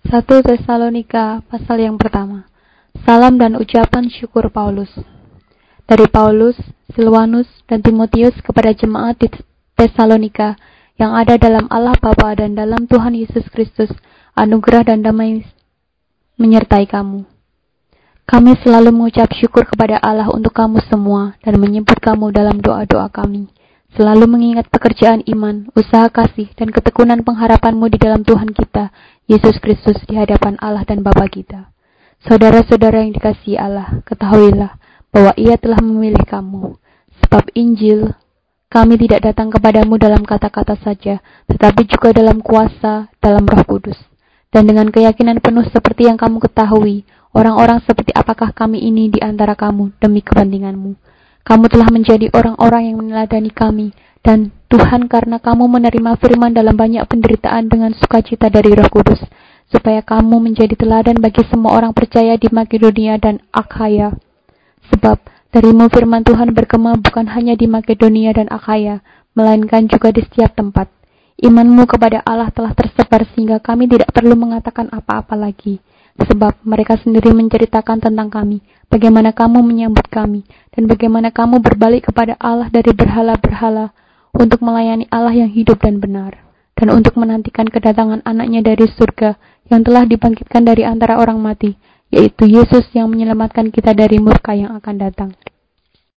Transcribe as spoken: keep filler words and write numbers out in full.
satu Tesalonika pasal yang pertama. Salam dan ucapan syukur Paulus. Dari Paulus, Silwanus, dan Timotius kepada jemaat di Tesalonika yang ada dalam Allah Bapa dan dalam Tuhan Yesus Kristus, anugerah dan damai menyertai kamu. Kami selalu mengucap syukur kepada Allah untuk kamu semua dan menyebut kamu dalam doa-doa kami. Selalu mengingat pekerjaan iman, usaha kasih, dan ketekunan pengharapanmu di dalam Tuhan kita, Yesus Kristus di hadapan Allah dan Bapa kita. Saudara-saudara yang dikasihi Allah, ketahuilah bahwa Ia telah memilih kamu. Sebab Injil, kami tidak datang kepadamu dalam kata-kata saja, tetapi juga dalam kuasa, dalam Roh Kudus. Dan dengan keyakinan penuh seperti yang kamu ketahui, orang-orang seperti apakah kami ini di antara kamu demi kepentinganmu. Kamu telah menjadi orang-orang yang meneladani kami, dan Tuhan karena kamu menerima firman dalam banyak penderitaan dengan sukacita dari Roh Kudus, supaya kamu menjadi teladan bagi semua orang percaya di Makedonia dan Akhaya. Sebab darimu firman Tuhan berkembang bukan hanya di Makedonia dan Akhaya, melainkan juga di setiap tempat. Imanmu kepada Allah telah tersebar sehingga kami tidak perlu mengatakan apa-apa lagi. Sebab mereka sendiri menceritakan tentang kami, bagaimana kamu menyambut kami, dan bagaimana kamu berbalik kepada Allah dari berhala-berhala untuk melayani Allah yang hidup dan benar, dan untuk menantikan kedatangan anaknya dari surga yang telah dibangkitkan dari antara orang mati, yaitu Yesus yang menyelamatkan kita dari murka yang akan datang.